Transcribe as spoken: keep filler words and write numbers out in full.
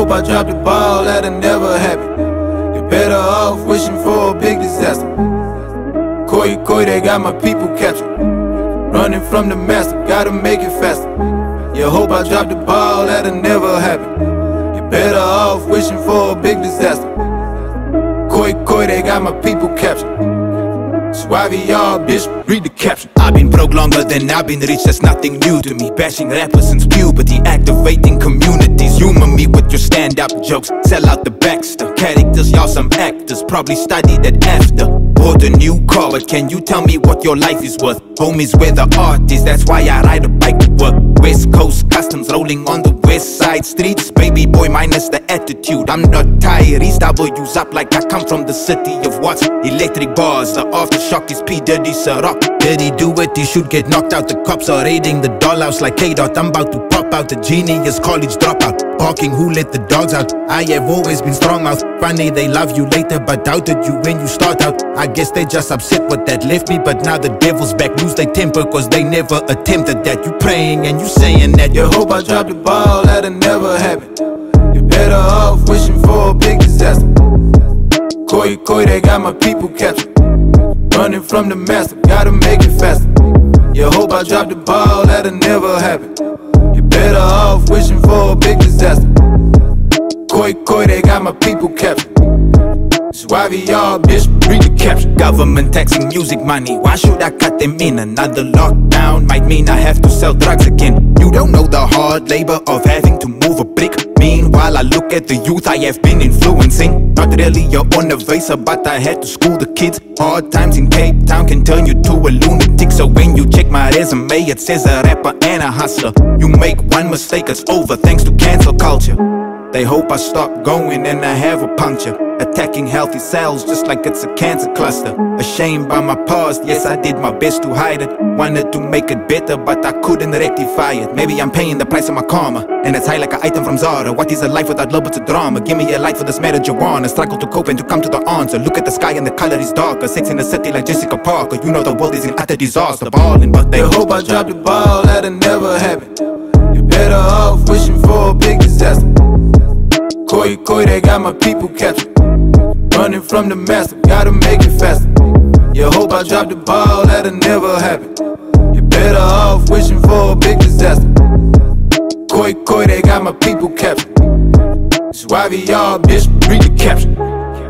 hope I drop the ball, that'll never happen. You're better off wishing for a big disaster. Koi Koi, they got my people captured. Running from the master, gotta make it faster. You hope I drop the ball, that'll never happen. You're better off wishing for a big disaster. Koi Koi, they got my people captured. Suave, y'all, bitch, read the caption. I've been broke longer than I've been rich, that's nothing new to me. Bashing rappers since puberty, activating communities. Humor me with your stand-up jokes, sell out the Baxter. Characters, y'all some actors, probably studied it after. Bought a new car, but can you tell me what your life is worth? Home is where the art is, that's why I ride a bike to work. West Coast customs rolling on the west side streets. Baby boy minus the attitude, I'm not Tyrese. W's up like I come from the city of Watts. Electric bars, the aftershock is P. Diddy Ciroc. Did he do it? He should get knocked out. The cops are raiding the dollhouse like K-Dot. I'm about to pop out, the genius college dropout. Barking, who let the dogs out? I have always been strong-mouthed. Funny they love you later but doubted you when you start out. I guess they just upset what that left me, but now the devil's back. Lose their temper cause they never attempted that. You praying and you saying that. You hope I drop the ball, that'll never happen. You're better off wishing for a big disaster. Koi Koi, they got my people captured. Running from the master, gotta make it faster. You hope I drop the ball, that'll never happen. You're better off wishing for a big disaster. Koi Koi, they got my people captured. Suave, y'all, bitch, read the caption. Government taxing music money, why should I cut them in? Another lockdown might mean I have to sell drugs again. You don't know the hard labor of having to move a brick. Meanwhile, I look at the youth I have been influencing. Not really your own evasive, but I had to school the kids. Hard times in Cape Town can turn you to a lunatic. So when you check my resume, it says a rapper and a hustler. You make one mistake, it's over thanks to cancel culture. They hope I stop going and I have a puncture. Attacking healthy cells just like it's a cancer cluster. Ashamed by my past, yes I did my best to hide it. Wanted to make it better but I couldn't rectify it. Maybe I'm paying the price of my karma, and it's high like an item from Zara. What is a life without love but a drama? Give me a light for this marriage you want. I struggle to cope and to come to the answer. Look at the sky and the color is darker. Sex in the city like Jessica Parker. You know the world is in utter disaster. Balling but they hope I drop the ball, that'll never happen. You're better off wishing for a big disaster. Koi Koi, they got my people captured. Running from the master, gotta make it faster. You hope I drop the ball, that'll never happen. You're better off wishing for a big disaster. Koi Koi, they got my people captured. Suave, y'all, bitch, read the caption.